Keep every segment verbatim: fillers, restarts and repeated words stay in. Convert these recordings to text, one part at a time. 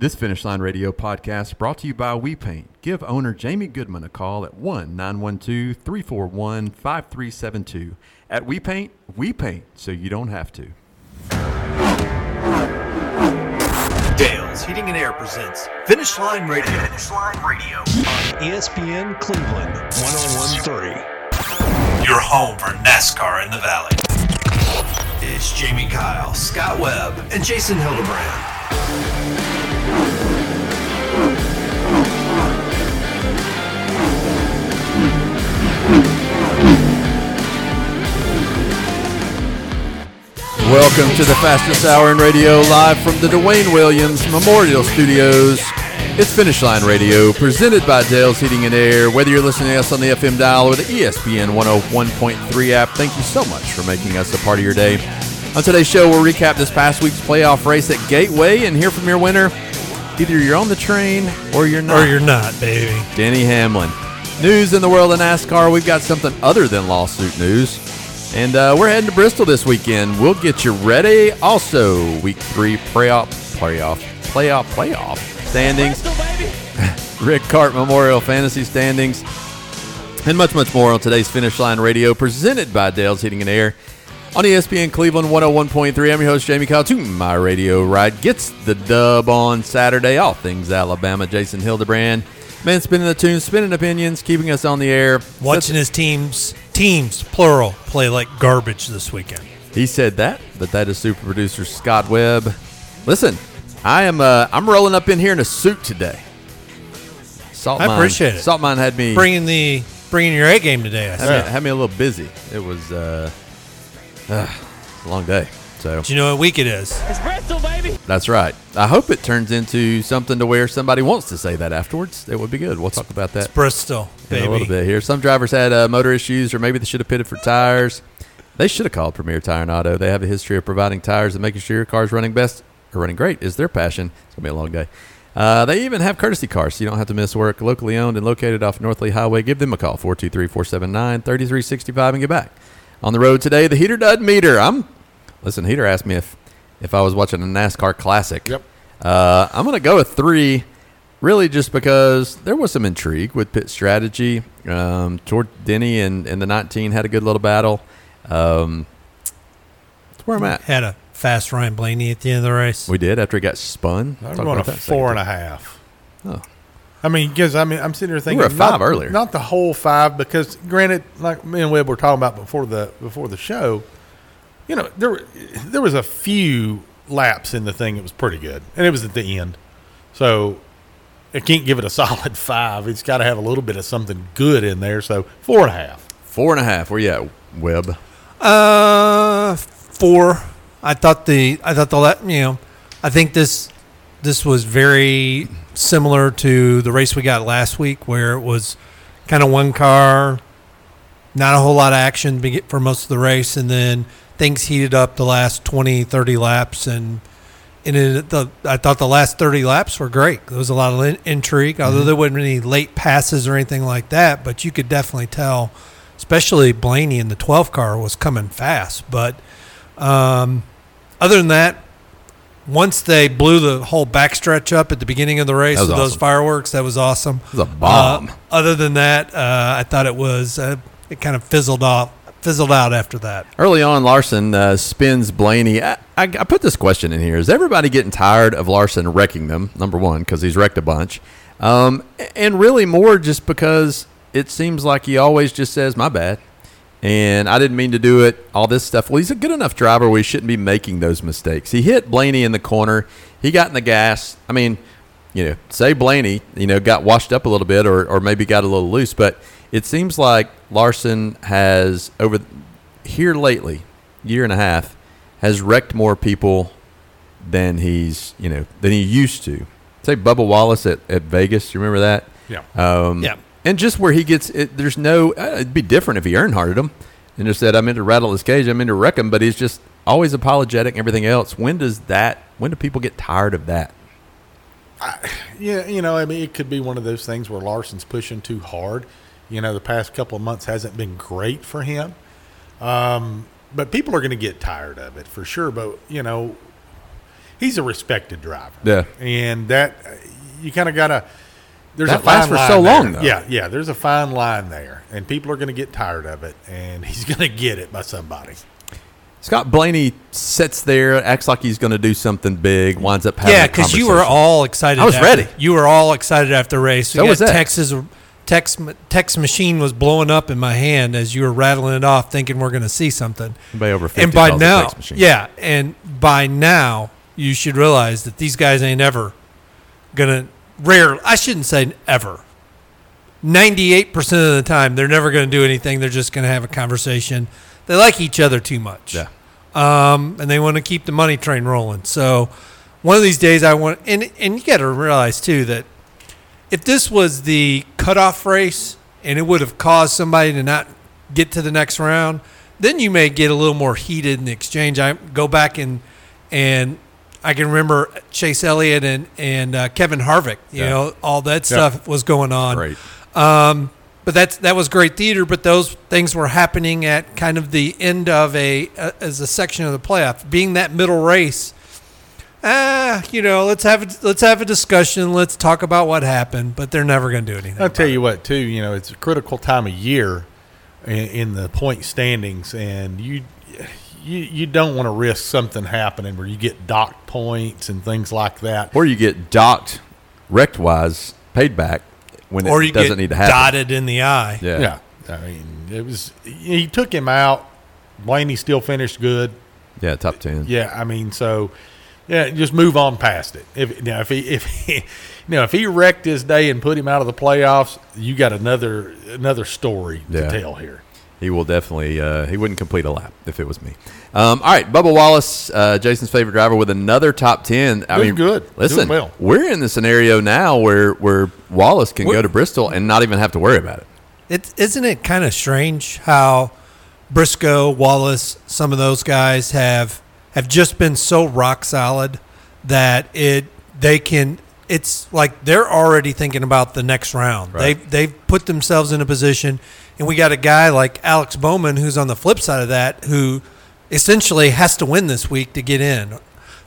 This Finish Line Radio podcast brought to you by We Paint. Give owner Jamie Goodman a call at one nine one two, three four one, five three seven two. At We Paint, we paint so you don't have to. Dale's Heating and Air presents Finish Line Radio. Finish Line Radio. On E S P N Cleveland, one oh one point three. Your home for NASCAR in the Valley. It's Jamie Kyle, Scott Webb, and Jason Hildebrand. Welcome to the fastest hour in radio, live from the Dwayne Williams Memorial Studios. It's Finish Line Radio, presented by Dale's Heating and Air. Whether you're listening to us on the F M dial or the E S P N one oh one point three app, thank you so much for making us a part of your day. On today's show, we'll recap this past week's playoff race at Gateway and hear from your winner. Either you're on the train or you're not. Or you're not, baby. Denny Hamlin. News in the world of NASCAR. We've got something other than lawsuit news. And uh, we're heading to Bristol this weekend. We'll get you ready. Also, week three playoff, playoff, playoff, playoff standings. Bristol, Rick Cart Memorial Fantasy standings. And much, much more on today's Finish Line Radio, presented by Dale's Heating and Air. On E S P N Cleveland one oh one point three, I'm your host, Jamie Kyle. To my radio ride gets the dub on Saturday. All things Alabama. Jason Hildebrand. Man spinning the tunes, spinning opinions, keeping us on the air. Watching his teams, teams, plural, play like garbage this weekend. He said that, but that is super producer Scott Webb. Listen, I am uh, I'm rolling up in here in a suit today. Salt I Mine, appreciate it. Salt Mine had me bringing the bringing your A game today. I had, me, had me a little busy. It was uh, uh, a long day. So do you know what week it is? It's Bristol, baby. That's right. I hope it turns into something to where somebody wants to say that afterwards. It would be good. We'll talk about that. It's Bristol, baby. In a little bit here. Some drivers had uh, motor issues, or maybe they should have pitted for tires. They should have called Premier Tire and Auto. They have a history of providing tires and making sure your car's running best or running great is their passion. It's going to be a long day. Uh, they even have courtesy cars, so you don't have to miss work. Locally owned and located off North Lee Highway. Give them a call, four two three, four seven nine, three three six five, and get back. On the road today, the Heater Dud Meter. I'm Listen, Heater asked me if, if I was watching a NASCAR Classic. Yep. Uh, I'm going to go with three, really just because there was some intrigue with pit strategy. Um, toward Denny and, and the nineteen had a good little battle. Um, that's where I'm at. Had a fast Ryan Blaney at the end of the race. We did after he got spun. I'm Talk going about to that four and second. a half. Oh. I mean, because I mean, I'm sitting here thinking were at five not, earlier. not the whole five, because granted, like me and Webb were talking about before the before the show, you know, there were, there was a few laps in the thing that was pretty good, and it was at the end. So I can't give it a solid five. It's got to have a little bit of something good in there. So four and a half. Four and a half. Where you at, Webb? Uh, four. I thought the I thought the la- you know, I think this this was very similar to the race we got last week, where it was kind of one car, not a whole lot of action for most of the race, and then things heated up the last twenty, thirty laps, and and it, the, I thought the last thirty laps were great. There was a lot of in- intrigue, although Mm-hmm. there wasn't any late passes or anything like that, but you could definitely tell, especially Blaney in the twelve car was coming fast. But um, other than that, once they blew the whole backstretch up at the beginning of the race with awesome. those fireworks, that was awesome. It was a bomb. Uh, other than that, uh, I thought it was uh, it kind of fizzled off. Fizzled out after that. Early on, Larson uh, spins Blaney. I, I, I put this question in here. Is everybody getting tired of Larson wrecking them? Number one, because he's wrecked a bunch. Um, and really more just because it seems like he always just says, my bad. And I didn't mean to do it, all this stuff. Well, he's a good enough driver where he shouldn't be making those mistakes. He hit Blaney in the corner. He got in the gas. I mean, you know, say Blaney, you know, got washed up a little bit or, or maybe got a little loose, but it seems like Larson has, over here lately, year and a half, has wrecked more people than he's, you know, than he used to. Say Bubba Wallace at, at Vegas. You remember that? Yeah. Um, yeah. And just where he gets, it, there's no, uh, it'd be different if he Earnhardted him and just said, I'm in to rattle his cage, I'm in to wreck him, but he's just always apologetic and everything else. When does that, when do people get tired of that? I, yeah, you know, I mean, it could be one of those things where Larson's pushing too hard. You know, the past couple of months hasn't been great for him. Um, but people are going to get tired of it for sure. But, you know, he's a respected driver. Yeah. And that you kind of got to there's That a fine lasts for line so there. long, though. Yeah, yeah, there's a fine line there, and people are going to get tired of it, and he's going to get it by somebody. Scott Blaney sits there, acts like he's going to do something big, winds up having Yeah, a because you were conversation. all excited. I was after- ready. You were all excited after the race. So We was got that. Texas text text machine was blowing up in my hand as you were rattling it off, thinking we're going to see something. Anybody over fifty And by calls a now, text machine. yeah, and by now you should realize that these guys ain't ever gonna rare. I shouldn't say ever. Ninety-eight percent of the time, they're never going to do anything. They're just going to have a conversation. They like each other too much. Yeah. Um, and they want to keep the money train rolling. So one of these days I want, and, and you got to realize too that if this was the cutoff race and it would have caused somebody to not get to the next round, then you may get a little more heated in the exchange. I go back and, and I can remember Chase Elliott and, and uh, Kevin Harvick, you Yeah. know, all that stuff was going on. Great. Um, but that's that was great theater. But those things were happening at kind of the end of a, a as a section of the playoff, being that middle race. Ah, you know, let's have a, let's have a discussion. Let's talk about what happened. But they're never going to do anything. I'll tell about you what, too. You know, it's a critical time of year in, in the point standings, and you you you don't want to risk something happening where you get docked points and things like that. Or you get docked, wrecked-wise, paid back when it. Or it you doesn't get need to happen. dotted in the eye. Yeah. Yeah, I mean, it was he took him out. Blaney still finished good. Yeah, top ten. Yeah, I mean, so yeah, just move on past it. If now if he if he, you know if he wrecked his day and put him out of the playoffs, you got another another story Yeah. to tell here. He will definitely, uh, he wouldn't complete a lap if it was me. Um, all right, Bubba Wallace, uh, Jason's favorite driver, with another top ten. I Doing mean, good. Listen, Doing well. we're in the scenario now where, where Wallace can We're- go to Bristol and not even have to worry about it. It, isn't it kind of strange how Briscoe, Wallace, some of those guys have have just been so rock solid that it they can. It's like they're already thinking about the next round. Right. They they've put themselves in a position, and we got a guy like Alex Bowman who's on the flip side of that, who essentially has to win this week to get in.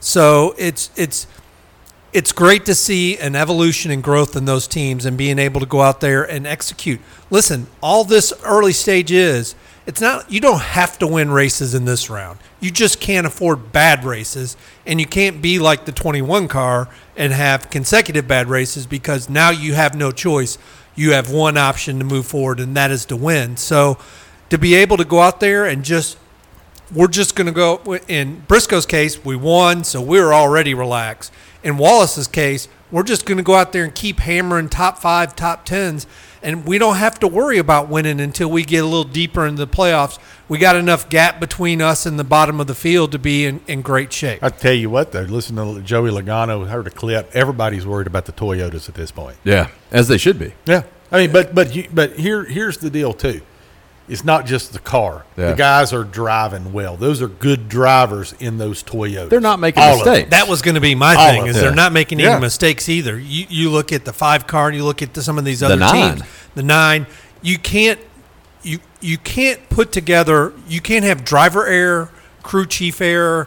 So it's it's. It's great to see an evolution and growth in those teams and being able to go out there and execute. Listen, all this early stage is, it's not, you don't have to win races in this round. You just can't afford bad races, and you can't be like the twenty-one car and have consecutive bad races, because now you have no choice. You have one option to move forward, and that is to win. So to be able to go out there and just, we're just going to go, in Briscoe's case, we won, so we were already relaxed. In Wallace's case, we're just going to go out there and keep hammering top five, top tens, and we don't have to worry about winning until we get a little deeper into the playoffs. We got enough gap between us and the bottom of the field to be in, in great shape. I tell you what, though, listen to Joey Logano. Heard a clip. Everybody's worried about the Toyotas at this point. Yeah, as they should be. Yeah, I mean, but but you, but here here's the deal too. It's not just the car. Yeah. The guys are driving well. Those are good drivers in those Toyotas. They're not making All of them. mistakes. That was going to be my All thing, of is them. they're not making Yeah. any mistakes either. You you look at the five car and you look at the, some of these The other nine. teams. The nine. You can't you you can't put together. You can't have driver error, crew chief error,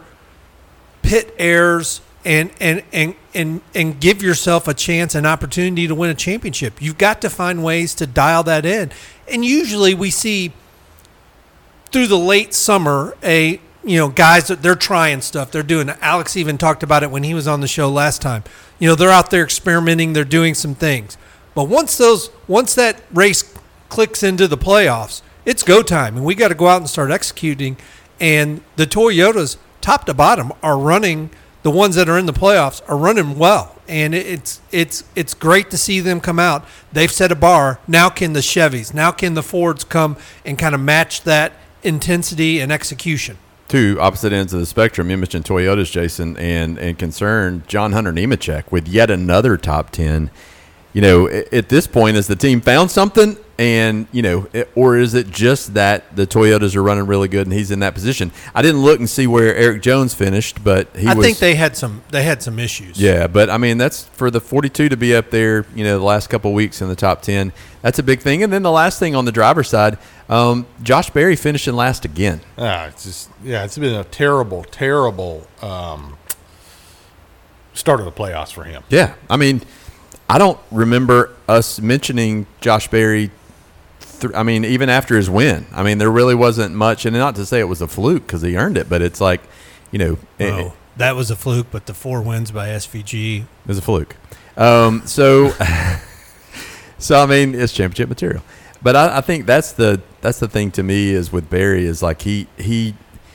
pit errors, and and and and and give yourself a chance, an opportunity to win a championship. You've got to find ways to dial that in. And usually we see through the late summer, a you know guys that they're trying stuff, they're doing. Alex even talked about it when he was on the show last time. You know, they're out there experimenting, they're doing some things. But once those, once that race clicks into the playoffs, it's go time, and we got to go out and start executing. And the Toyotas, top to bottom, are running. The ones that are in the playoffs are running well, and it's it's it's great to see them come out. They've set a bar. Now can the Chevys, now can the Fords come and kind of match that intensity and execution? Two opposite ends of the spectrum. You mentioned Toyotas, Jason, and and concerned John Hunter Nemechek with yet another top ten. You know, at, at this point, has the team found something, and you know, it, or is it just that the Toyotas are running really good and he's in that position? I didn't look and see where Eric Jones finished, but he I was. think they had some they had some issues. Yeah, but I mean, that's for the forty-two to be up there, you know, the last couple of weeks in the top ten. That's a big thing. And then the last thing on the driver's side, um, Josh Berry finishing last again. Ah, it's just yeah, it's been a terrible, terrible um, start of the playoffs for him. Yeah, I mean, I don't remember us mentioning Josh Berry. Th- I mean, even after his win, I mean, there really wasn't much. And not to say it was a fluke because he earned it, but it's like, you know, it, Oh, it that was a fluke, but the four wins by S V G. was a fluke. Um, so, so I mean, it's championship material. But I, I think that's the that's the thing to me is with Barry is like he he,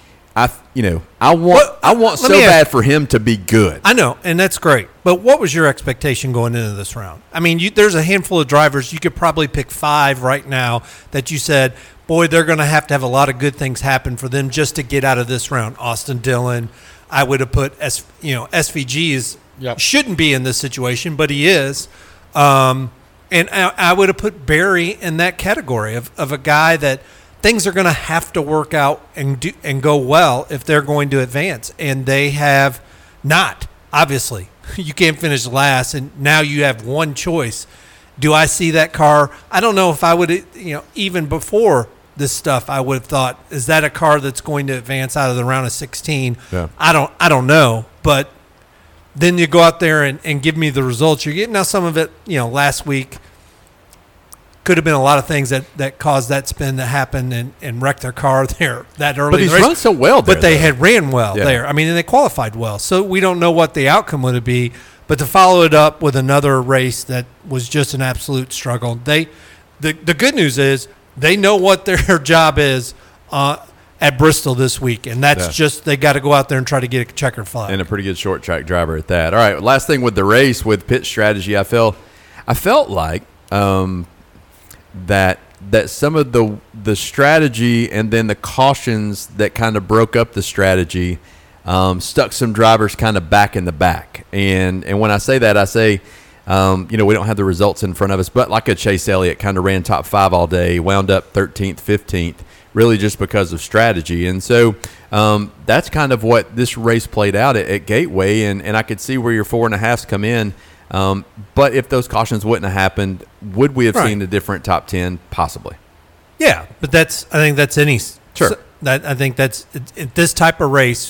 I you know I want What- I want let so me ask- bad for him to be good. I know, and that's great. But what was your expectation going into this round? I mean, you, there's a handful of drivers. You could probably pick five right now that you said, boy, they're going to have to have a lot of good things happen for them just to get out of this round. Austin Dillon, I would have put, S, you know, S V G is, Yep. shouldn't be in this situation, but he is. Um, and I, I would have put Barry in that category of, of a guy that things are going to have to work out and do, and go well if they're going to advance. And they have not, obviously. You can't finish last, and now you have one choice. Do I see that car? I don't know if I would, you know, even before this stuff, I would have thought, is that a car that's going to advance out of the round of sixteen? Yeah. I don't, I don't know. But then you go out there and, and give me the results you're getting. Now, some of it, you know, last week could have been a lot of things that, that caused that spin to happen and, and wreck their car there that early. But in he's the race. run so well there, But they though. had ran well Yeah. there. I mean, and they qualified well. So we don't know what the outcome would be. But to follow it up with another race that was just an absolute struggle, they the the good news is they know what their job is uh, at Bristol this week, and that's Yeah. just they got to go out there and try to get a checkered flag. And a pretty good short track driver at that. All right, last thing with the race with pit strategy, I felt I felt like um, that that some of the the strategy and then the cautions that kind of broke up the strategy um, stuck some drivers kind of back in the back. And and when I say that, I say um, you know we don't have the results in front of us, but like a Chase Elliott kind of ran top five all day, wound up thirteenth, fifteenth. Really just because of strategy. And so um, that's kind of what this race played out at, at Gateway, and, and I could see where your four and a halves come in. Um, but if those cautions wouldn't have happened, would we have Right. seen a different top ten? Possibly. Yeah, but that's I think that's any Sure. that I think that's it, it, this type of race,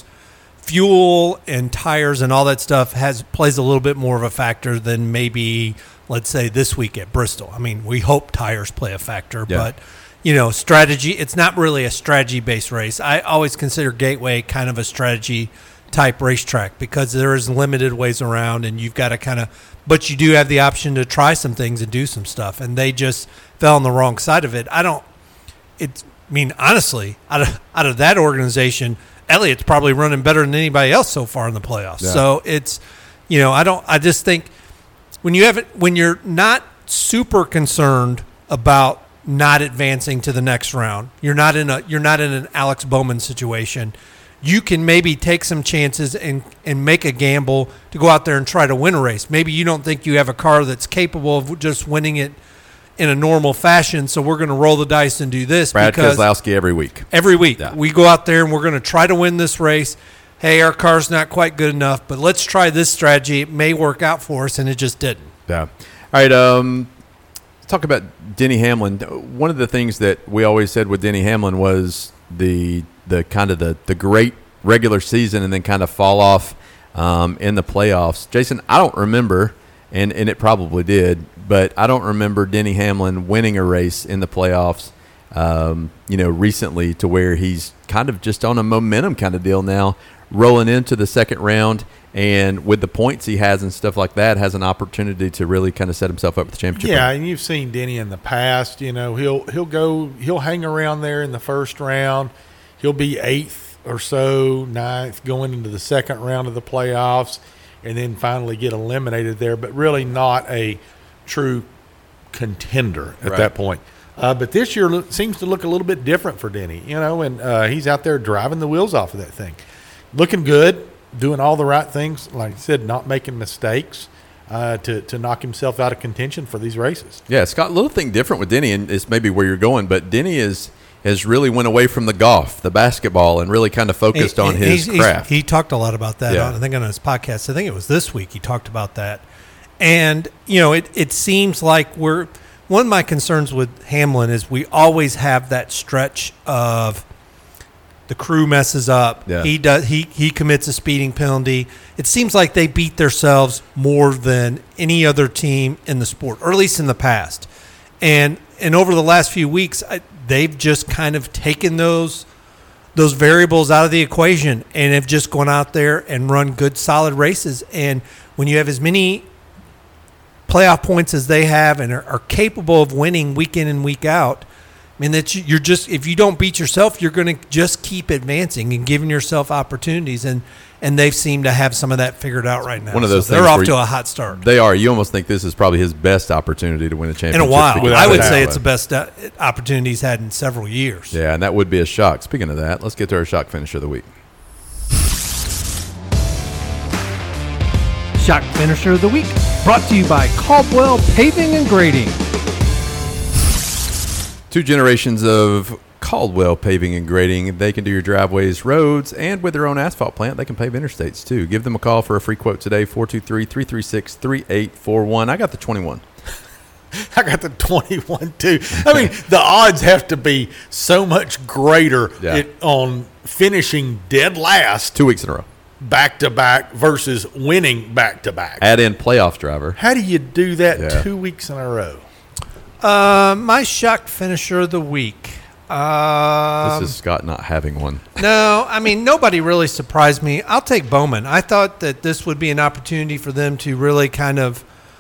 fuel and tires and all that stuff has plays a little bit more of a factor than maybe let's say this week at Bristol. I mean, we hope tires play a factor, Yeah. but you know, strategy. It's not really a strategy based race. I always consider Gateway kind of a strategy type racetrack because there is limited ways around, and you've got to kind of. But you do have the option to try some things and do some stuff, and they just fell on the wrong side of it. I don't. It's. I mean, honestly, out of out of that organization, Elliott's probably running better than anybody else so far in the playoffs. Yeah. So it's, you know, I don't. I just think when you have it, when you're not super concerned about not advancing to the next round, you're not in a you're not in an Alex Bowman situation. You can maybe take some chances and and make a gamble to go out there and try to win a race. Maybe you don't think you have a car that's capable of just winning it in a normal fashion, so we're going to roll the dice and do this Brad because Keselowski every week. every week Yeah. we go out there and we're going to try to win this race. Hey, our car's not quite good enough, but let's try this strategy. It may work out for us, and it just didn't. Yeah. All right. Um, talk about Denny Hamlin. One of the things that we always said with Denny Hamlin was the the kind of the, the great regular season and then kind of fall off um, in the playoffs. Jason, I don't remember, and, and it probably did, but I don't remember Denny Hamlin winning a race in the playoffs, um, you know, recently to where he's kind of just on a momentum kind of deal now, rolling into the second round. And with the points he has and stuff like that, has an opportunity to really kind of set himself up for the championship. Yeah, run. and you've seen Denny in the past. You know, he'll he'll go he'll hang around there in the first round. He'll be eighth or so, ninth, going into the second round of the playoffs, and then finally get eliminated there. But really not a true contender at Right. that point. Uh, but this year lo- seems to look a little bit different for Denny. You know, and uh, he's out there driving the wheels off of that thing, looking good, doing all the right things. Like I said, not making mistakes. Uh, to, to knock himself out of contention for these races. Yeah, Scott, a little thing different with Denny, and it's maybe where you're going, but Denny is has really went away from the golf, the basketball, and really kind of focused He- on he- his he's- craft. He talked a lot about that. Yeah. On, I think on his podcast. I think it was this week. He talked about that, and you know, it it seems like we're one of my concerns with Hamlin is we always have that stretch of The crew messes up. Yeah. He does. He he commits a speeding penalty. It seems like they beat themselves more than any other team in the sport, or at least in the past. And and over the last few weeks, I, they've just kind of taken those those variables out of the equation and have just gone out there and run good, solid races. And when you have as many playoff points as they have and are, are capable of winning week in and week out, I mean, that you're just, if you don't beat yourself, you're going to just keep advancing and giving yourself opportunities. And, and they seem to have some of that figured out right now. One of those so they're things off where to you- a hot start. They are. You almost think this is probably his best opportunity to win a In championship. a while. because I of would that say way. it's the best uh, opportunity he's had in several years. Yeah, and that would be a shock. Speaking of that, let's get to our shock finisher of the week. Shock Finisher of the Week, brought to you by Caldwell Paving and Grading. Two generations of Caldwell Paving and Grading. They can do your driveways, roads, and with their own asphalt plant, they can pave interstates too. Give them a call for a free quote today, four two three, three three six, three eight four one. I got the twenty-one. I got the twenty-one too. I mean, the odds have to be so much greater Yeah. it, on finishing dead last Two weeks in a row. back to back versus winning back to back. Add in playoff driver. How do you do that Yeah. two weeks in a row? Uh, my shock finisher of the week. Um, This is Scott not having one. No, I mean, nobody really surprised me. I'll take Bowman. I thought that this would be an opportunity for them to really kind of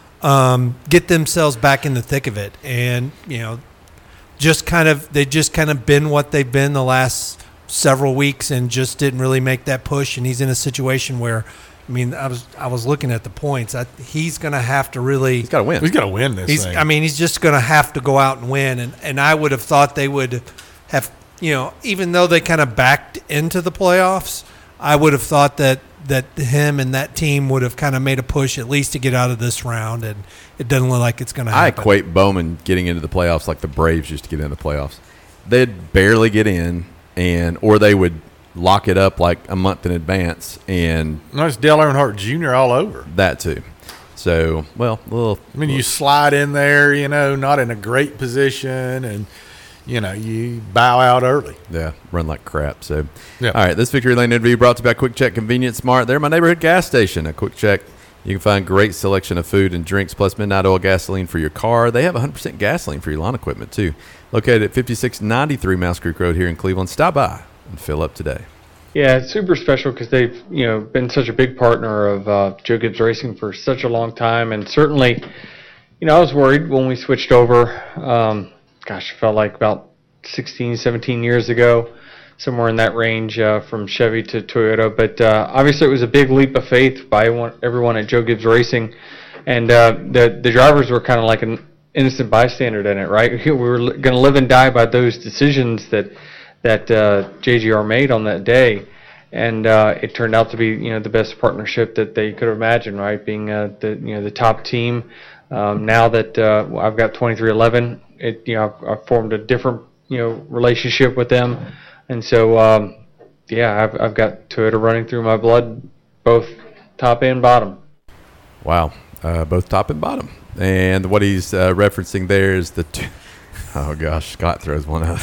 um, get themselves back in the thick of it. And, you know, just kind of, they just kind of been what they've been the last several weeks and just didn't really make that push. And he's in a situation where, I mean, I was I was looking at the points. I, he's going to have to really He's got to win. He's got to win this He's, thing. I mean, he's just going to have to go out and win. And, and I would have thought they would have, you know, even though they kind of backed into the playoffs, I would have thought that, that him and that team would have kind of made a push at least to get out of this round. And it doesn't look like it's going to I happen. equate Bowman getting into the playoffs like the Braves used to get into the playoffs. They'd barely get in, and or they would lock it up like a month in advance, and That's Dale Earnhardt Junior all over. that too. So, well, a little. I mean, you slide in there, you know, not in a great position, and, you know, you bow out early. Yeah, run like crap. So, Yeah. all right, this Victory Lane interview brought to you by Quick Check Convenience Smart. They're my neighborhood gas station. At Quick Check, you can find great selection of food and drinks, plus midnight oil gasoline for your car. They have one hundred percent gasoline for your lawn equipment, too. Located at fifty-six ninety-three Mouse Creek Road here in Cleveland. Stop by and fill up today. Yeah, it's super special because they've, you know, been such a big partner of uh, Joe Gibbs Racing for such a long time, and certainly, you know, I was worried when we switched over. Um, gosh, it felt like about sixteen, seventeen years ago, somewhere in that range uh, from Chevy to Toyota. But uh, obviously, it was a big leap of faith by everyone, everyone at Joe Gibbs Racing, and uh, the the drivers were kind of like an innocent bystander in it, right? We were going to live and die by those decisions that. that uh, J G R made on that day, and uh, it turned out to be, you know, the best partnership that they could have imagined, right? Being uh, the, you know, the top team. Um, now that uh, I've got twenty-three eleven, it, you know, I've, I've formed a different, you know, relationship with them, and so um, yeah, I've I've got Toyota running through my blood, both top and bottom. Wow, uh, both top and bottom. And what he's uh, referencing there is the. T- oh gosh, Scott throws one out.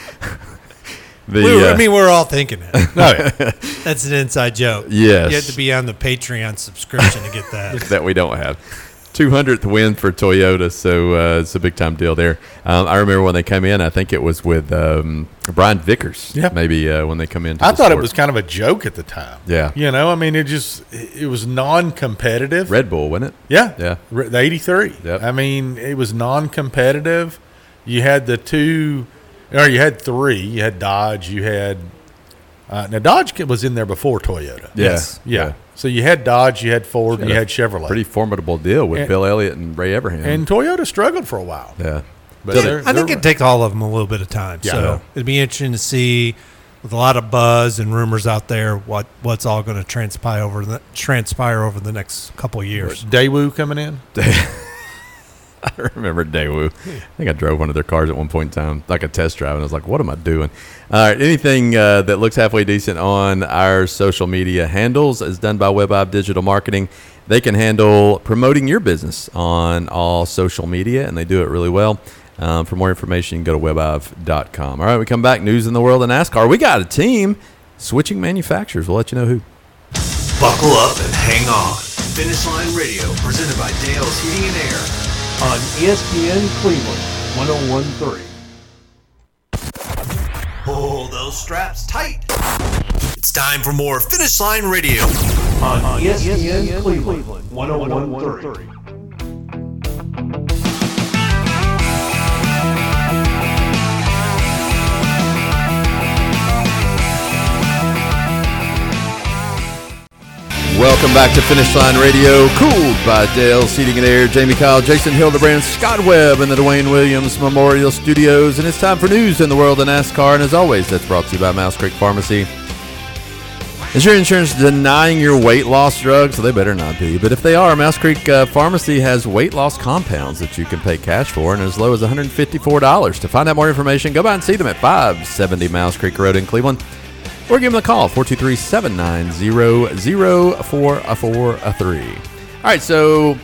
The, We were, uh, I mean, we're all thinking it. No, yeah. That's an inside joke. Yes. You have to be on the Patreon subscription to get that. that we don't have. two hundredth win for Toyota, so uh, it's a big time deal there. Um, I remember when they came in, I think it was with um, Brian Vickers, Yeah. maybe uh, when they come in. I thought it was kind of a joke at the time. Yeah. You know, I mean, it just, it was non-competitive. Red Bull, wasn't it? Yeah. Yeah. Re- The eighty-three. Yep. I mean, it was non-competitive. You had the two, or you had three. You had Dodge. You had, uh, now Dodge was in there before Toyota. Yeah. Yes. Yeah. So you had Dodge, you had Ford, and you had Chevrolet. Pretty formidable deal with And- Bill Elliott and Ray Everham. and Toyota struggled for a while. yeah. But So they're- I think they're- it takes all of them a little bit of time. Yeah. So it'd be interesting to see, with a lot of buzz and rumors out there, what, what's all going to transpire over the transpire over the next couple of years. Daewoo coming in. I remember Daewoo. I think I drove one of their cars at one point in time, like a test drive, and I was like, what am I doing? All right, anything uh, that looks halfway decent on our social media handles is done by WebEye Digital Marketing. They can handle promoting your business on all social media, and they do it really well. Um, for more information, you can go to web i v dot com. All right, we come back. News in the world of NASCAR. We got a team switching manufacturers. We'll let you know who. Buckle up and hang on. Finish Line Radio, presented by Dale's Heating and Air. On E S P N Cleveland, one oh one point three. Pull those straps tight. It's time for more Finish Line Radio. On E S P N Cleveland, one oh one point three. Welcome back to Finish Line Radio, cooled by Dale's Heating and Air. Jamie Kyle, Jason Hildebrand, Scott Webb in the Dwayne Williams Memorial Studios. And it's time for news in the world of NASCAR. And as always, that's brought to you by Mouse Creek Pharmacy. Is your insurance denying your weight loss drugs? Well, they better not be. But if they are, Mouse Creek uh, Pharmacy has weight loss compounds that you can pay cash for, and as low as one hundred fifty-four dollars. To find out more information, go by and see them at five seventy Mouse Creek Road in Cleveland. Or give them a call, four two three, seven nine zero, zero four four three. All right, so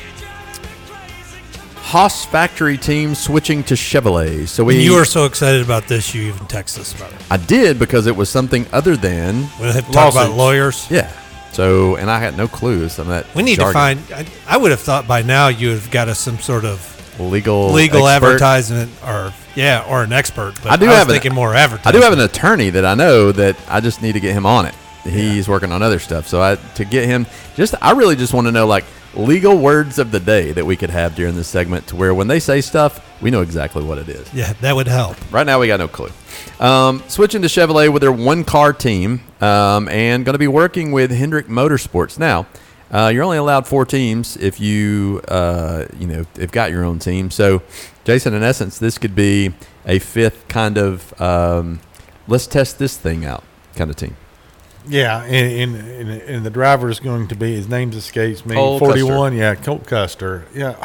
Haas factory team switching to Chevrolet. So we You were so excited about this, you even texted us about it. I did, because it was something other than We have to talk about Lawsuits. lawyers. yeah. So and I had no clue some of that. We need jargon. to find. I, I would have thought by now you would have got us some sort of legal legal expert. advertisement, or yeah, or an expert. But I do I was have an- thinking more I advertising. do have an attorney that I know that I just need to get him on it. He's working on other stuff. So I to get him just I really just want to know like legal words of the day that we could have during this segment to where when they say stuff, we know exactly what it is. Yeah, that would help. Right now we got no clue. Um, switching to Chevrolet with their one car team um, and going to be working with Hendrick Motorsports. Now, uh, you're only allowed four teams if you uh, you know, have got your own team. So, Jason, in essence, this could be a fifth kind of um, let's test this thing out kind of team. Yeah, and, and, and, and the driver is going to be, his name escapes me, Cole forty-one. Yeah, Colt Custer. Yeah.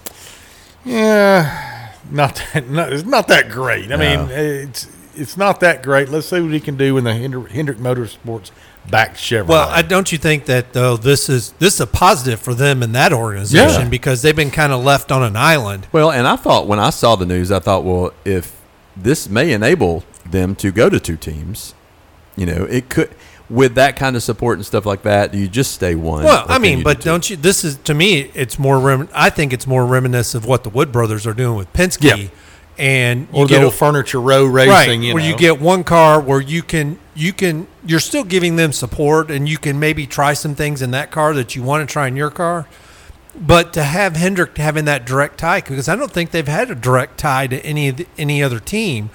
Yeah, not that, not, it's not that great. I No. mean, it's it's not that great. Let's see what he can do when the Hendrick, Hendrick Motorsports back Chevrolet. Well, I, don't you think that though this is this is a positive for them in that organization Yeah. because they've been kind of left on an island. Well, and I thought when I saw the news, I thought, well, if this may enable them to go to two teams, you know, it could. With that kind of support and stuff like that, do you just stay one? Well, or I can mean, you but do two? don't you? This is to me, it's more. Rem, I think it's more reminiscent of what the Wood brothers are doing with Penske, Yeah. and you or get the a, old Furniture Row racing, right you where know. you get one car where you can you can you're still giving them support, and you can maybe try some things in that car that you want to try in your car. But to have Hendrick having that direct tie, because I don't think they've had a direct tie to any of the, any other team.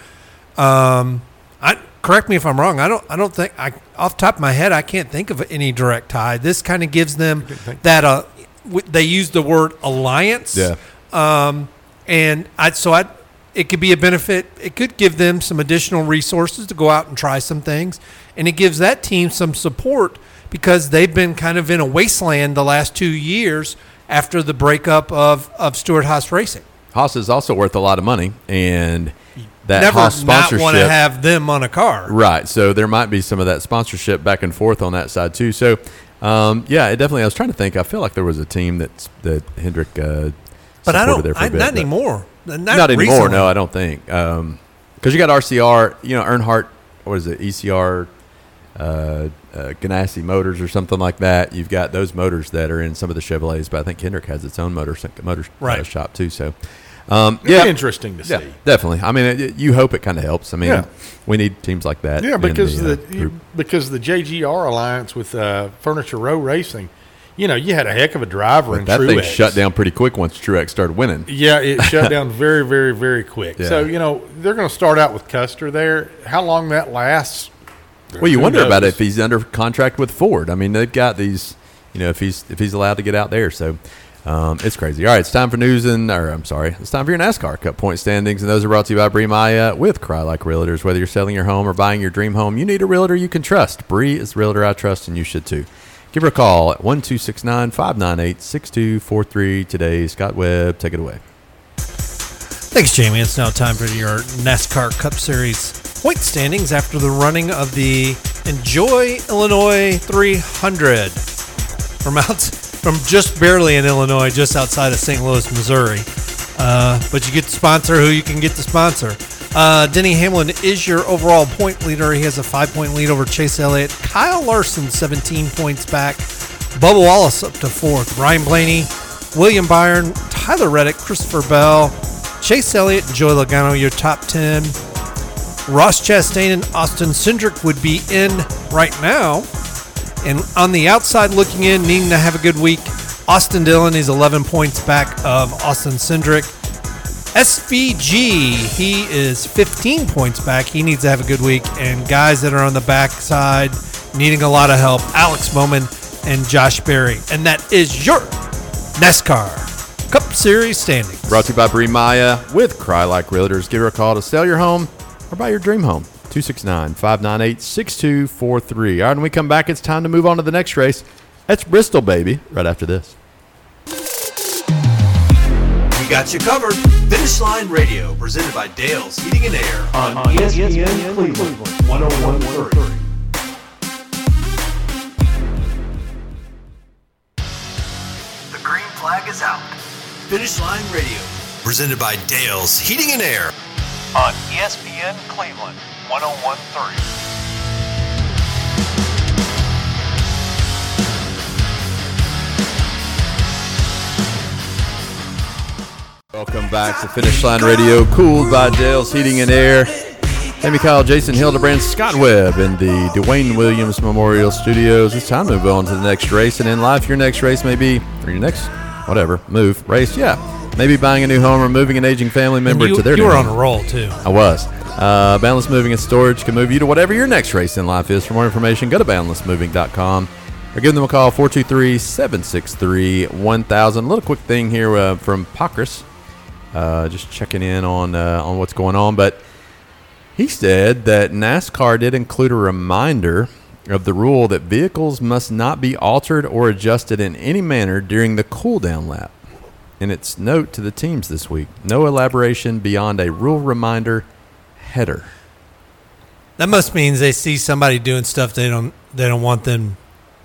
Um, I correct me if I'm wrong. I don't. I don't think. I off the top of my head, I can't think of any direct tie. This kind of gives them that. Uh, w- they use the word alliance. Yeah. Um, and I so I, it could be a benefit. It could give them some additional resources to go out and try some things, and it gives that team some support because they've been kind of in a wasteland the last two years after the breakup of of Stewart Haas Racing. Haas is also worth a lot of money, and that Never Haas not sponsorship. want to have them on a car. Right. So there might be some of that sponsorship back and forth on that side too. So, um, yeah, it definitely. I was trying to think. I feel like there was a team that's that Hendrick. Uh, But I supported don't. there for a I, bit, not but- anymore. Not, Not anymore. recently. No, I don't think. Because you got R C R. You know, Earnhart. What is it? E C R. Uh, uh, Ganassi Motors or something like that. You've got those motors that are in some of the Chevrolets, but I think Hendrick has its own motor motor uh, Right. shop too. So, um, It'd yeah, be interesting to yeah, see. definitely. I mean, it, you hope it kind of helps. I mean, Yeah. we need teams like that. Yeah, in because the, uh, the, group. because the J G R alliance with uh, Furniture Row Racing, you know, you had a heck of a driver in that thing Truex. shut down pretty quick once Truex started winning. Yeah, it shut down very, very, very quick. Yeah. So you know they're going to start out with Custer there. How long that lasts? Well, you who wonder about knows? if he's under contract with Ford. I mean, they've got these, you know, if he's if he's allowed to get out there. So um, it's crazy. All right, it's time for news and, or I'm sorry, it's time for your NASCAR Cup point standings, and those are brought to you by Bree Maya with Cry Like Realtors. Whether you're selling your home or buying your dream home, you need a realtor you can trust. Bree is the realtor I trust, and you should too. Give her a call at one two six nine, five nine eight, six two four three today. Scott Webb, take it away. Thanks, Jamie. It's now time for your NASCAR Cup Series point standings after the running of the Enjoy Illinois three hundred from out from just barely in Illinois, just outside of Saint Louis, Missouri. Uh, but you get the sponsor who you can get the sponsor. Uh, Denny Hamlin is your overall point leader. He has a five-point lead over Chase Elliott. Kyle Larson, seventeen points back. Bubba Wallace up to fourth. Ryan Blaney, William Byron, Tyler Reddick, Christopher Bell, Chase Elliott, and Joey Logano, your top ten. Ross Chastain and Austin Cindric would be in right now. And on the outside looking in, needing to have a good week, Austin Dillon is eleven points back of Austin Cindric. S V G, he is fifteen points back. He needs to have a good week. And guys that are on the backside needing a lot of help, Alex Bowman and Josh Berry. And that is your NASCAR Cup Series standings. Brought to you by Bree Maya with Cry Like Realtors. Give her a call to sell your home or buy your dream home. two six nine, five nine eight, six two four three. All right, when we come back, it's time to move on to the next race. That's Bristol, baby, right after this. We got you covered. Finish Line Radio, presented by Dale's Heating and Air. On, on E S P N Cleveland, one oh one point three. The green flag is out. Finish Line Radio, presented by Dale's Heating and Air. On E S P N Cleveland, one oh one point three. Welcome back to Finish Line Radio, cooled by Dale's Heating and Air. Jamie Kyle, Jason Hildebrand, Scott Webb in the Dwayne Williams Memorial Studios. It's time to move on to the next race. And in life, your next race may be, or your next, whatever, move, race, yeah. Maybe buying a new home or moving an aging family member you, to their You new were home. on a roll, too. I was. Uh, Boundless Moving and Storage can move you to whatever your next race in life is. For more information, go to boundless moving dot com or give them a call, four two three, seven six three, one thousand. A little quick thing here uh, from Pockrass. Uh, just checking in on uh, on what's going on. But he said that NASCAR did include a reminder of the rule that vehicles must not be altered or adjusted in any manner during the cool-down lap. In its note to the teams this week, no elaboration beyond a rule reminder header. That must means they see somebody doing stuff they don't they don't want them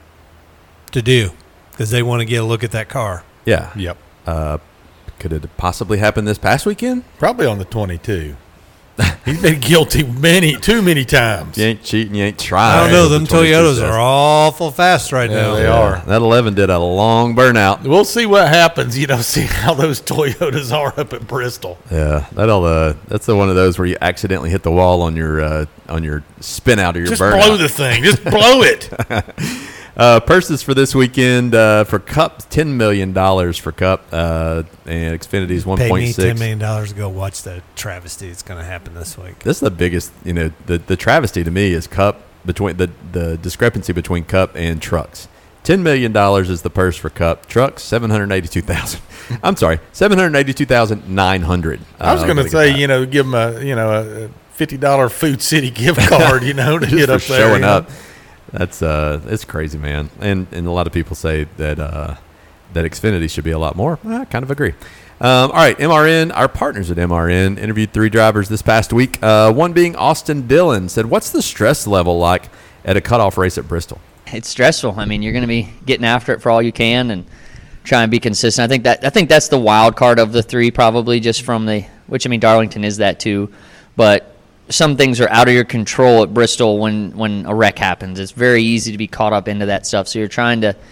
to do because they want to get a look at that car. Yeah. Yep. Uh, could it possibly happen this past weekend? Probably on the twenty-two. He's been guilty many, too many times. You ain't cheating, you ain't trying. I don't know. The Them twenty-two Toyotas says. are awful fast right Yeah, now. they are. That eleven did a long burnout. We'll see what happens. You know, see how those Toyotas are up at Bristol. Yeah, that'll. Uh, that's the one of those where you accidentally hit the wall on your uh, on your spin out of your Just burnout. blow the thing. Just blow it. Uh, purses for this weekend uh, for Cup, ten million dollars for Cup, uh, and Xfinity's one Pay point me six. ten million dollars to go watch the travesty that's going to happen this week. This is the biggest, you know, the, the travesty to me is Cup between the, the discrepancy between Cup and Trucks. ten million dollars is the purse for Cup. Trucks, seven hundred eighty-two thousand dollars. I'm sorry, seven hundred eighty-two thousand nine hundred dollars. I was going to say, you know, give them a, you know, a fifty dollars Food City gift card, you know, to Just get for up there. showing you know? up. That's uh, it's crazy, man. And and a lot of people say that uh, that Xfinity should be a lot more. I kind of agree. Um, all right, M R N, our partners at M R N interviewed three drivers this past week. Uh, one being Austin Dillon said, "What's the stress level like at a cutoff race at Bristol?" It's stressful. I mean, you're going to be getting after it for all you can and try and be consistent. I think that I think that's the wild card of the three, probably just from the which I mean, Darlington is that too, but. Some things are out of your control at Bristol when, when a wreck happens. It's very easy to be caught up into that stuff. So you're trying to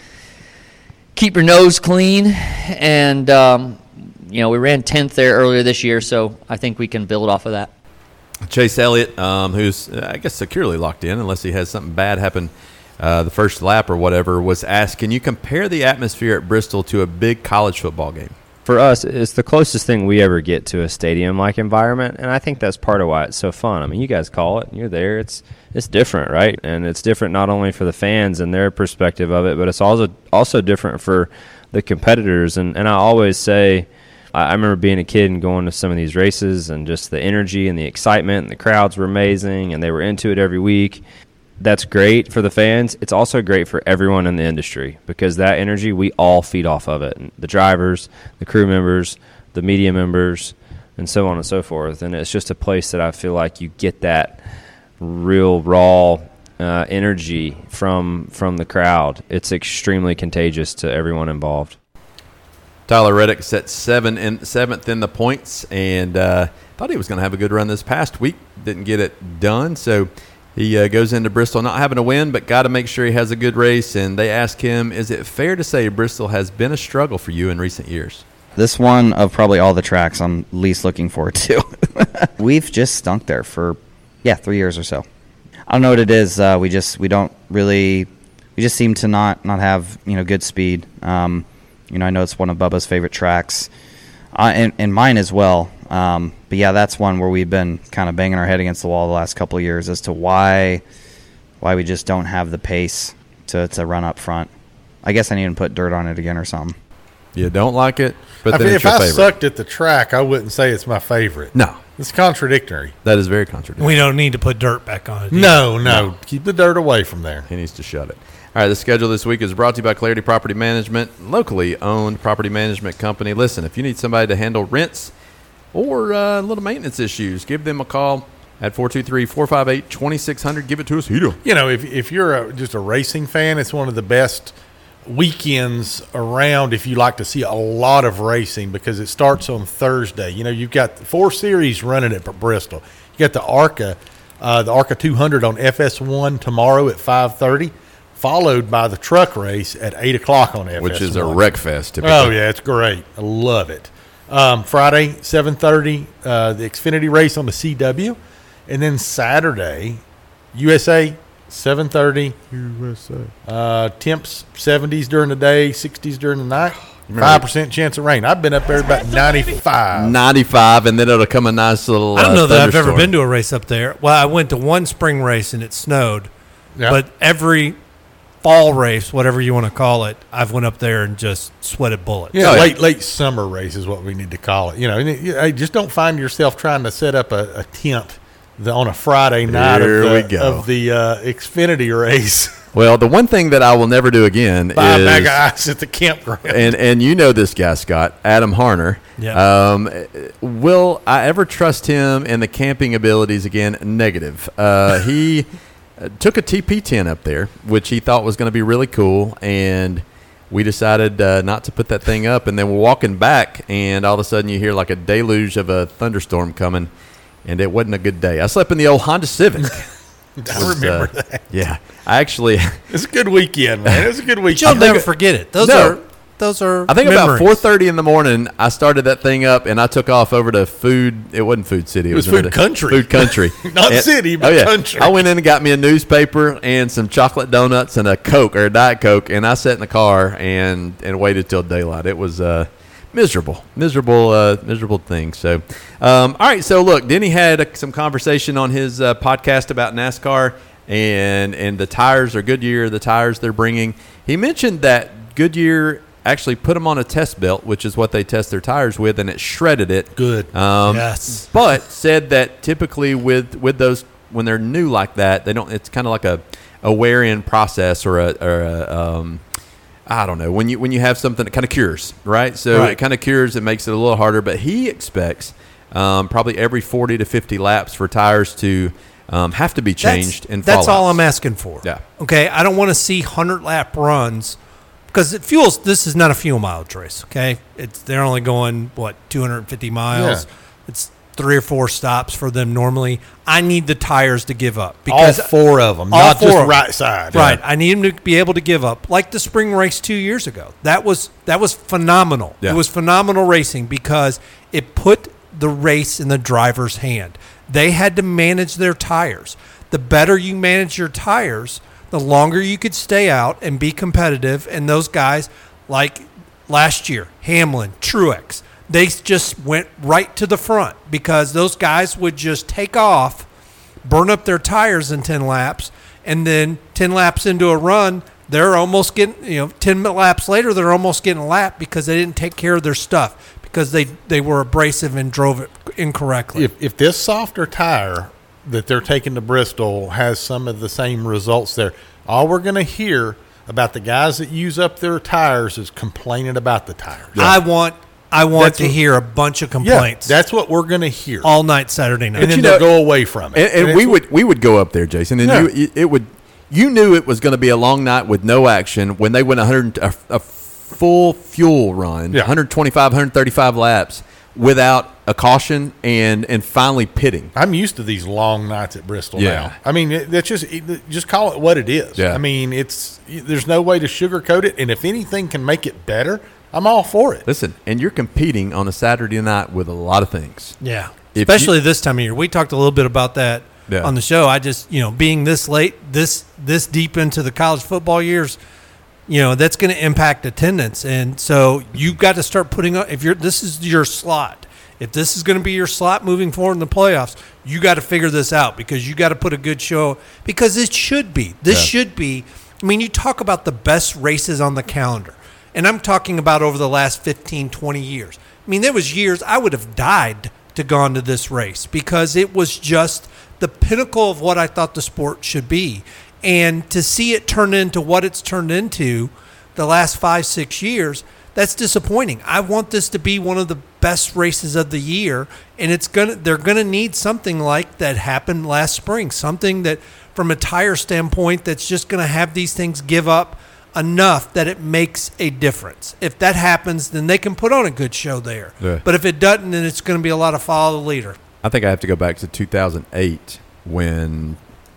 keep your nose clean. And, um, you know, we ran tenth there earlier this year, so I think we can build off of that. Chase Elliott, um, who's, uh, I guess, securely locked in, unless he has something bad happen uh, the first lap or whatever, was asked, can you compare the atmosphere at Bristol to a big college football game? For us, it's the closest thing we ever get to a stadium-like environment, and I think that's part of why it's so fun. I mean, you guys call it, you're there. It's it's different, right? And it's different not only for the fans and their perspective of it, but it's also also different for the competitors. And, and I always say, I, I remember being a kid and going to some of these races and just the energy and the excitement, and the crowds were amazing, and they were into it every week. That's great for the fans. It's also great for everyone in the industry because that energy, we all feed off of it. The drivers, the crew members, the media members, and so on and so forth. And it's just a place that I feel like you get that real raw uh, energy from from the crowd. It's extremely contagious to everyone involved. Tyler Reddick set seven in, seventh in the points, and uh, thought he was going to have a good run this past week. Didn't get it done, so he uh, goes into Bristol not having a win, but got to make sure he has a good race. And they ask him, is it fair to say Bristol has been a struggle for you in recent years? This one of probably all the tracks I'm least looking forward to. We've just stunk there for, yeah, three years or so. I don't know what it is. Uh, we just we don't really we just seem to not not have you know good speed. Um, you know, I know it's one of Bubba's favorite tracks, uh, and, and mine as well. Um, but yeah, that's one where we've been kind of banging our head against the wall the last couple of years as to why why we just don't have the pace to to run up front. I guess I need to put dirt on it again or something. You don't like it, but I then mean, it's if your I favorite. sucked at the track, I wouldn't say it's my favorite. No. It's contradictory. That is very contradictory. We don't need to put dirt back on it. either. No, no, Keep the dirt away from there. He needs to shut it. All right, the schedule this week is brought to you by Clarity Property Management, locally owned property management company. Listen, if you need somebody to handle rents or uh, little maintenance issues, give them a call at four two three, four five eight, two six zero zero. Give it to us. Hito. You know, if if you're a, just a racing fan, it's one of the best weekends around if you like to see a lot of racing because it starts on Thursday. You know, you've got four series running at Bristol. You got the ARCA, uh, the ARCA two hundred on F S one tomorrow at five thirty, followed by the truck race at eight o'clock on F S one. Which is a wreck fest, typically. Oh, yeah, it's great. I love it. Um, Friday, seven thirty, uh, the Xfinity race on the C W. And then Saturday, U S A, seven thirty. U S A. Uh, temps seventies during the day, sixties during the night. five percent chance of rain. I've been up there about ninety-five. ninety-five, and then it'll come a nice little I don't know uh, that I've ever thunderstorm. been to a race up there. Well, I went to one spring race and it snowed, Yeah. but every fall race, whatever you want to call it, I've went up there and just sweated bullets. Yeah, Oh, yeah. late late summer race is what we need to call it. You know, and it, you, hey, just don't find yourself trying to set up a, a tent the, on a Friday night Here of the, we go. of the uh, Xfinity race. Well, the one thing that I will never do again Buy a is, bag of ice at the campground. and and you know this guy, Scott, Adam Harner. Yeah. Um, will I ever trust him and the camping abilities again? Negative. Uh, he uh, took a T P tent up there, which he thought was going to be really cool, and we decided uh, not to put that thing up. And then we're walking back, and all of a sudden you hear like a deluge of a thunderstorm coming, and it wasn't a good day. I slept in the old Honda Civic. I was, remember uh, that. Yeah, I actually. It's a good weekend, man. It was a good weekend. You'll never it- forget it. Those No. are those are. I think about memories. four thirty in the morning, I started that thing up, and I took off over to Food. It wasn't Food City. It, was another- Food Country. Food Country. Not And- city, but oh, yeah. country. I went in and got me a newspaper and some chocolate donuts and a Coke or a Diet Coke, and I sat in the car and, and waited till daylight. It was uh, miserable, miserable, uh, miserable thing. So, um, all right. So, look, Denny had a, some conversation on his uh, podcast about NASCAR and and the tires are Goodyear, the tires they're bringing. He mentioned that Goodyear actually put them on a test belt, which is what they test their tires with, and it shredded it. Good. Um, Yes. But said that typically with with those when they're new like that, they don't. It's kind of like a, a wear-in process or a, or a um, I don't know when you when you have something that kind of cures, right? So Right. it kind of cures. It makes it a little harder. But he expects um, probably every forty to fifty laps for tires to um, have to be changed. That's, in that's all fallouts. I'm asking for. Yeah. Okay. I don't want to see hundred lap runs because it fuels. This is not a fuel mileage race. Okay. It's they're only going what two hundred fifty miles. Yeah. It's three or four stops for them normally. I need the tires to give up All because four of them, all not four just of 'em. right side. Right. I need them to be able to give up like the spring race two years ago. That was that was phenomenal. Yeah. It was phenomenal racing because it put the race in the driver's hand. They had to manage their tires. The better you manage your tires, the longer you could stay out and be competitive. And those guys, like last year, Hamlin, Truex, they just went right to the front because those guys would just take off, burn up their tires in ten laps, and then ten laps into a run, they're almost getting, you know, ten laps later, they're almost getting a lap because they didn't take care of their stuff because they, they were abrasive and drove it incorrectly. If if this softer tire that they're taking to Bristol has some of the same results there, all we're going to hear about the guys that use up their tires is complaining about the tires. I want I want That's to what- hear a bunch of Yeah, complaints that's what we're going to hear. all night Saturday night. and then you they'll know- go away from it. And, and it's we what- would we would go up there, Jason, and Yeah. you it would you knew it was going to be a long night with no action when they went one hundred a, a full fuel run, Yeah. one twenty-five, one thirty-five laps without a caution and and finally pitting. I'm used to these long nights at Bristol Yeah. now. I mean, it, that's just it, just call it what it is. Yeah. I mean, it's there's no way to sugarcoat it, and if anything can make it better, I'm all for it. Listen, and you're competing on a Saturday night with a lot of things. Yeah. If Especially you- this time of year. We talked a little bit about that Yeah. on the show. I just, you know, being this late, this this deep into the college football years, you know, that's going to impact attendance. And so you've got to start putting up, if you're, this is your slot. If this is going to be your slot moving forward in the playoffs, you got to figure this out because you got to put a good show, because it should be. This Yeah. should be. I mean, you talk about the best races on the calendar, and I'm talking about over the last fifteen, twenty years. I mean, there was years I would have died to gone to this race because it was just the pinnacle of what I thought the sport should be. And to see it turn into what it's turned into the last five, six years, that's disappointing. I want this to be one of the best races of the year, and it's gonna they're gonna need something like that happened last spring, something that from a tire standpoint that's just gonna have these things give up enough that it makes a difference. If that happens, then they can put on a good show there. Yeah. But if it doesn't, then it's going to be a lot of follow the leader. I think I have to go back to two thousand eight when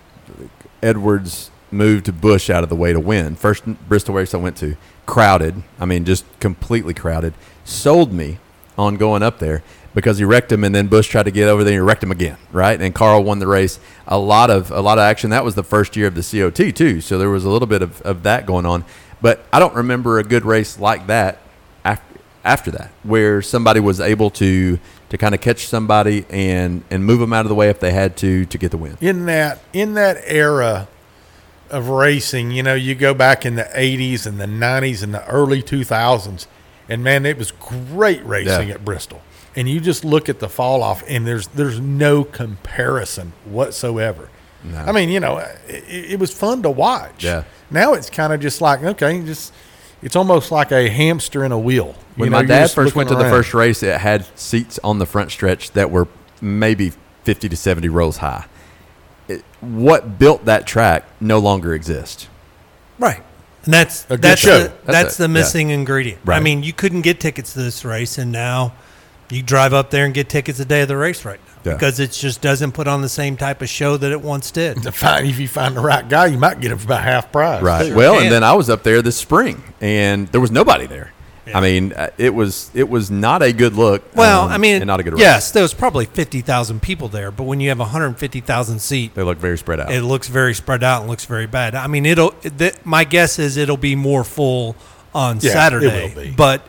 Edwards moved to Busch out of the way to win. First Bristol race I went to, crowded. I mean, just completely crowded. Sold me on going up there because he wrecked him, and then Busch tried to get over there and he wrecked him again, right? And Carl won the race. A lot of a lot of action. That was the first year of the C O T too, so there was a little bit of, of that going on. But I don't remember a good race like that after after that, where somebody was able to to kind of catch somebody and and move them out of the way if they had to to get the win. In that in that era of racing, you know, you go back in the eighties and the nineties and the early two thousands, and man, it was great racing Yeah. at Bristol. And you just look at the fall off, and there's there's no comparison whatsoever. No. I mean, you know, it, it was fun to watch. Yeah. Now it's kind of just like, okay, just it's almost like a hamster in a wheel. When You know, my you're dad just first went to looking the around. first race, it had seats on the front stretch that were maybe fifty to seventy rows high. It, what built that track no longer exists. Right. And that's A good that's show. the, That's that's, it. the missing ingredient. I Right. mean, you couldn't get tickets to this race, and now you drive up there and get tickets the day of the race right now Yeah. because it just doesn't put on the same type of show that it once did. To find, if you find the right guy, you might get him for about half price. Right. too. Well, And- and then I was up there this spring, and there was nobody there. Yeah. I mean, uh, it was it was not a good look. Well, um, I mean, and not a good race. yes, there was probably fifty thousand people there, but when you have a one hundred fifty thousand seat, They look very spread out. it looks very spread out and looks very bad. I mean, it'll. Th- my guess is it'll be more full on Yeah, it Saturday, will be. but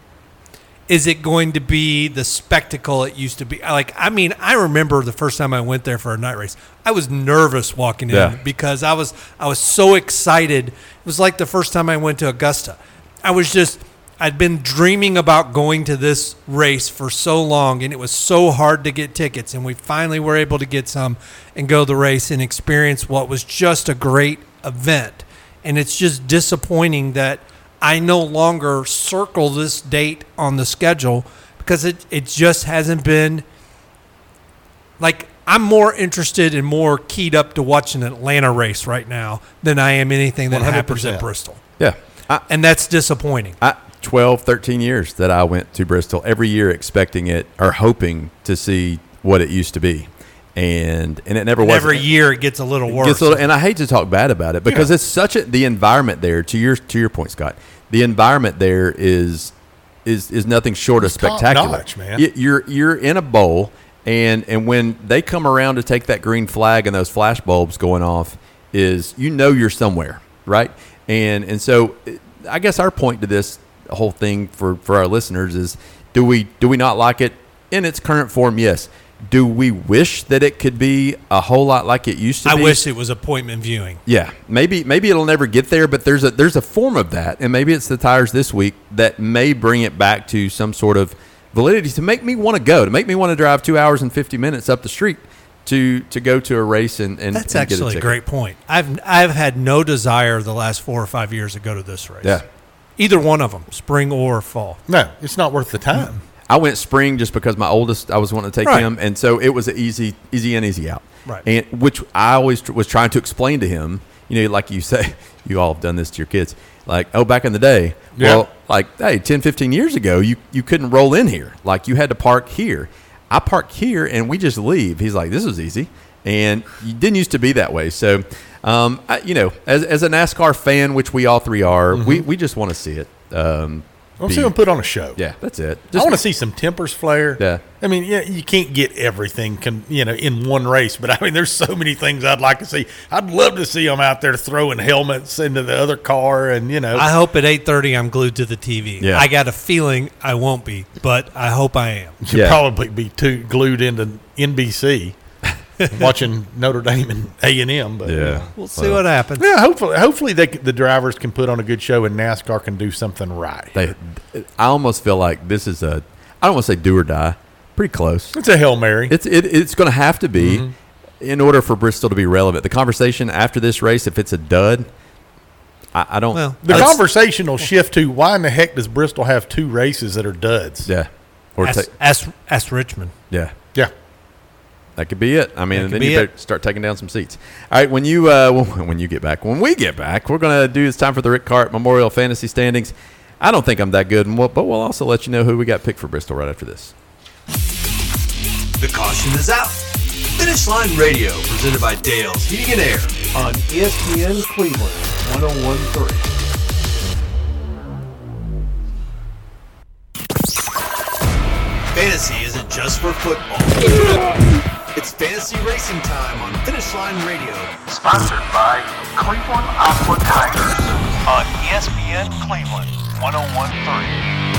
is it going to be the spectacle it used to be? Like, I mean, I remember the first time I went there for a night race. I was nervous walking in Yeah. because I was I was so excited. It was like the first time I went to Augusta. I was just I'd been dreaming about going to this race for so long, and it was so hard to get tickets, and we finally were able to get some and go to the race and experience what was just a great event. And it's just disappointing that I no longer circle this date on the schedule because it, it just hasn't been like I'm more interested and more keyed up to watching an Atlanta race right now than I am anything that one hundred happens percent. at Bristol. yeah. I, And that's disappointing. I, twelve, thirteen years that I went to Bristol every year expecting it or hoping to see what it used to be. And and it never And was. every year it gets a little worse. Gets a little, and I hate to talk bad about it because it's such a the environment there. To your to your point, Scott, the environment there is is is nothing short of It's top spectacular. notch, man. Y- You're you're in a bowl, and and when they come around to take that green flag and those flash bulbs going off, is you know you're somewhere, right? And and so I guess our point to this whole thing for for our listeners is: do we do we not like it in its current form? Yes. Do we wish that it could be a whole lot like it used to I be? wish it was appointment viewing. Yeah, maybe maybe it'll never get there, but there's a there's a form of that, and maybe it's the tires this week that may bring it back to some sort of validity to make me want to go, to make me want to drive two hours and fifty minutes up the street to to go to a race and and That's and get actually a ticket. great point. I've I've had no desire the last four or five years to go to this race. Yeah, Either one of them, spring or fall. No, it's not worth the time. I went spring just because my oldest, I was wanting to take Right. him, and so it was an easy, easy in, easy out. Right. And which I always tr- was trying to explain to him. You know, like you say, you all have done this to your kids. Like, oh, back in the day, Yeah. well, like, hey, ten, fifteen years ago, you, you couldn't roll in here. Like, you had to park here. I park here, and we just leave. He's like, this was easy. And you didn't used to be that way. So, um, I, you know, as, as a NASCAR fan, which we all three are, Mm-hmm. we, we just want to see it. Um, I want be- to see them put on a show. Yeah, that's it. I Just- want to see some tempers flare. Yeah. I mean, yeah, you can't get everything, con, you know, in one race. But I mean, there's so many things I'd like to see. I'd love to see them out there throwing helmets into the other car, and you know, I hope at eight thirty I'm glued to the T V. Yeah. I got a feeling I won't be, but I hope I am. you'd Yeah. probably be too glued into N B C watching Notre Dame and A and M. But Yeah. We'll see what happens. yeah, hopefully, hopefully they, c- the drivers can put on a good show, and NASCAR can do something right. They, I almost feel like this is a, I don't want to say do or die, pretty close. It's a Hail Mary. It's it, it's going to have to be Mm-hmm. in order for Bristol to be relevant. The conversation after this race, if it's a dud, I, I don't. Well, the That's- conversation will shift to why in the heck does Bristol have two races that are duds? yeah, or Ask, ta- ask, ask Richmond. yeah, Yeah. that could be it. I mean, That could then be you it. better start taking down some seats. All right, when you uh, when, when you get back, when we get back, we're going to do. It's time for the Rick Cart Memorial Fantasy Standings. I don't think I'm that good, and we'll, but we'll also let you know who we got picked for Bristol right after this. The caution is out. Finish Line Radio, presented by Dale's Heating and Air. On E S P N Cleveland, one oh one point three. Fantasy isn't just for football. It's fantasy racing time on Finish Line Radio. Sponsored by Cleveland Aqua Tigers. On E S P N Cleveland, one oh one point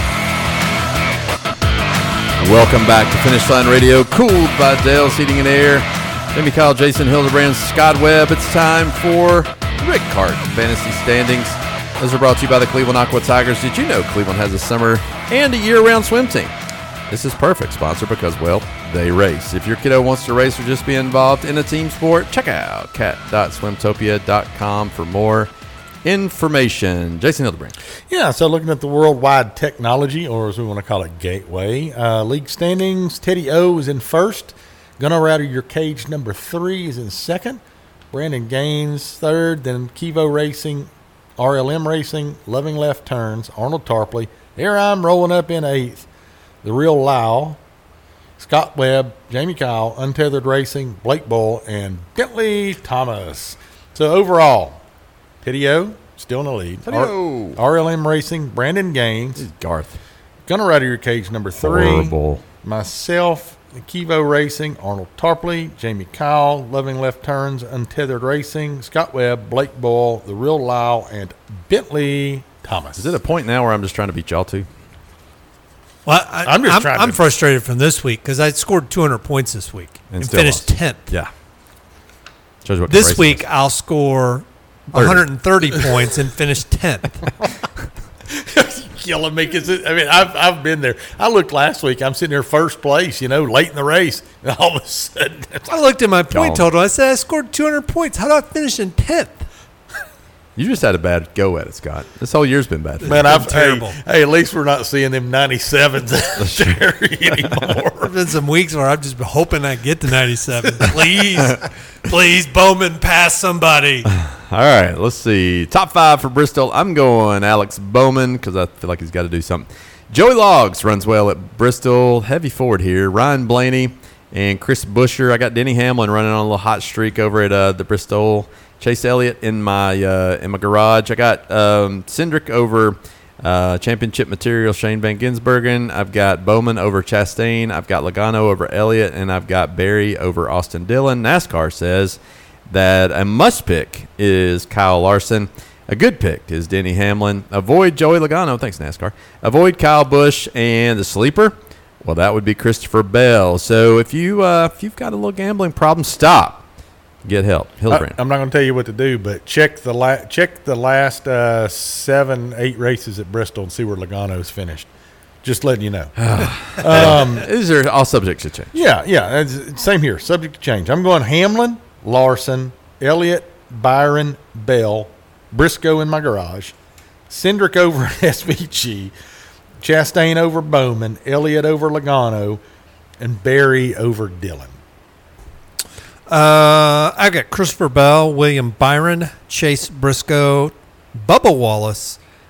three. Welcome back to Finish Line Radio, cooled by Dale's Heating and Air. Jamie Kyle, Jason Hildebrand, Scott Webb. It's time for Rick Cart Fantasy Standings. Those are brought to you by the Cleveland Aqua Tigers. Did you know Cleveland has a summer and a year-round swim team? This is perfect sponsor because, well, they race. If your kiddo wants to race or just be involved in a team sport, check out cat dot swimtopia dot com for more information. Jason Hildebrand. Yeah, so looking at the worldwide technology, or as we want to call it, gateway, uh, league standings, Teddy O is in first. Gunnar Router, your cage number three, is in second. Brandon Gaines, third. Then Kivo Racing, R L M Racing, Loving Left Turns, Arnold Tarpley. Here I'm rolling up in eighth. The Real Lau, Scott Webb, Jamie Kyle, Untethered Racing, Blake Bull, and Bentley Thomas. So overall, Teddy O still in the lead. Teddy O. R- RLM Racing, Brandon Gaines. Garth. Gunnar Router, your cage number three. Horrible. Myself, Kivo Racing, Arnold Tarpley, Jamie Kyle, Loving Left Turns, Untethered Racing, Scott Webb, Blake Bull, The Real Lau, and Bentley Thomas. Is it a point now where I'm just trying to beat y'all two? Well, I, I'm just I'm, trying I'm to- frustrated from this week because I scored two hundred points this week and, still finished lost. tenth. Yeah. Shows what This racing week is. I'll score one hundred thirty points and finish tenth. Killing me because I mean I've I've been there. I looked last week. I'm sitting there first place, you know, late in the race, and all of a sudden, it's I like, looked at my point Gone. total. I said I scored two hundred points. How do I finish in tenth? You just had a bad go at it, Scott. This whole year's been bad. for you. man, I've terrible. Hey, hey, at least we're not seeing them ninety-sevens out there anymore. There's been some weeks where I've just been hoping I get to ninety-seven. Please, please, Bowman, pass somebody. All right, let's see. Top five for Bristol. I'm going Alex Bowman because I feel like he's got to do something. Joey Logs runs well at Bristol. Heavy forward here. Ryan Blaney and Chris Busher. I got Denny Hamlin running on a little hot streak over at uh, the Bristol. Chase Elliott in my uh, in my garage. I got um, Cindric over uh, Championship Material Shane Van Gisbergen. I've got Bowman over Chastain. I've got Logano over Elliott, and I've got Barry over Austin Dillon. NASCAR says that a must pick is Kyle Larson. A good pick is Denny Hamlin. Avoid Joey Logano. Thanks, NASCAR. Avoid Kyle Busch, and the sleeper. Well, that would be Christopher Bell. So if you uh, if you've got a little gambling problem, stop. Get help. Hildebrand. I, I'm not going to tell you what to do, but check the la- check the last uh, seven, eight races at Bristol and see where Logano's finished. Just letting you know. um, These are all subjects to change. Yeah, yeah. It's, it's same here. Subject to change. I'm going Hamlin, Larson, Elliott, Byron, Bell, Briscoe in my garage, Cindric over S V G, Chastain over Bowman, Elliott over Logano, and Barry over Dillon. Uh, I got Christopher Bell, William Byron, Chase Briscoe, Bubba Wallace,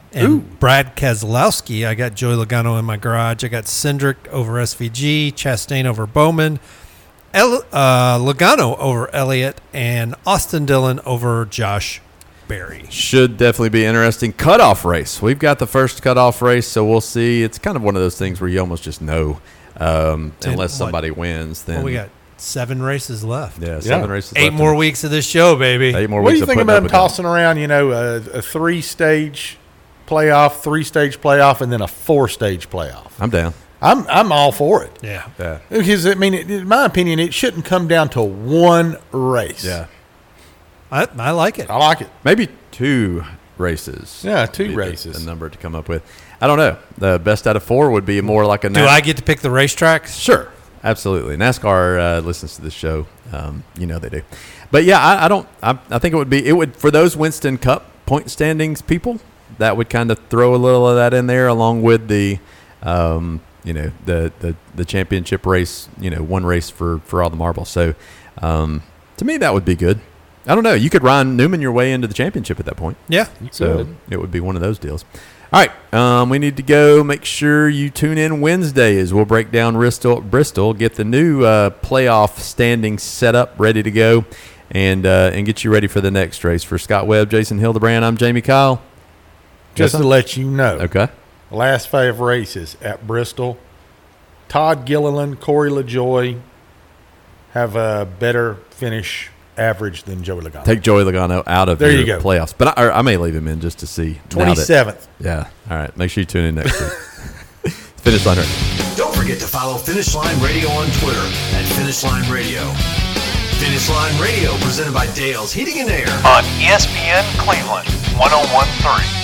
And Ooh. Brad Keselowski, I got Joey Logano in my garage. I got Cindric over S V G, Chastain over Bowman, El, uh, Logano over Elliott, and Austin Dillon over Josh Berry. Should definitely be interesting. Cutoff race. We've got the first cutoff race, so we'll see. It's kind of one of those things where you almost just know, um, Ten- unless what? somebody wins. Then Well, we got seven races left. yeah, seven Yeah. races. Eight left more in- weeks of this show, baby. Eight more What do weeks. you of think putting about up them with that. tossing around, you know, a, a three-stage playoff, three-stage playoff, and then a four-stage playoff? I'm down. I'm I'm all for it. Yeah. Yeah, Because, I mean, it, in my opinion, it shouldn't come down to one race. yeah. I, I like it. I like it. Maybe two races. Yeah, two would be races. The number to come up with. I don't know. The best out of four would be more like a. Do Na- I get to pick the racetracks? Sure, absolutely. NASCAR uh, listens to this show. Um, you know they do. But yeah, I, I don't. I, I think it would be. It would for those Winston Cup point standings people. That would kind of throw a little of that in there, along with the, um, you know, the, the the championship race. You know, one race for for all the marbles. So, um, to me, that would be good. I don't know. You could Ryan Newman your way into the championship at that point. Yeah. So could. it would be one of those deals. All right, um, we need to go. Make sure you tune in Wednesday as we'll break down Bristol, Bristol get the new uh, playoff standings set up, ready to go, and uh, and get you ready for the next race. For Scott Webb, Jason Hildebrand, I'm Jamie Kyle. Just Yes, to let you know, Okay. the last five races at Bristol, Todd Gilliland, Corey LaJoy have a better finish average than Joey Logano. Take Joey Logano out of There your you go. playoffs, but I, or I may leave him in just to see. now that- twenty-seventh. Yeah. All right. Make sure you tune in next week. Finish line right. Don't forget to follow Finish Line Radio on Twitter at Finish Line Radio. Finish Line Radio presented by Dale's Heating and Air. On E S P N Cleveland one oh one point three.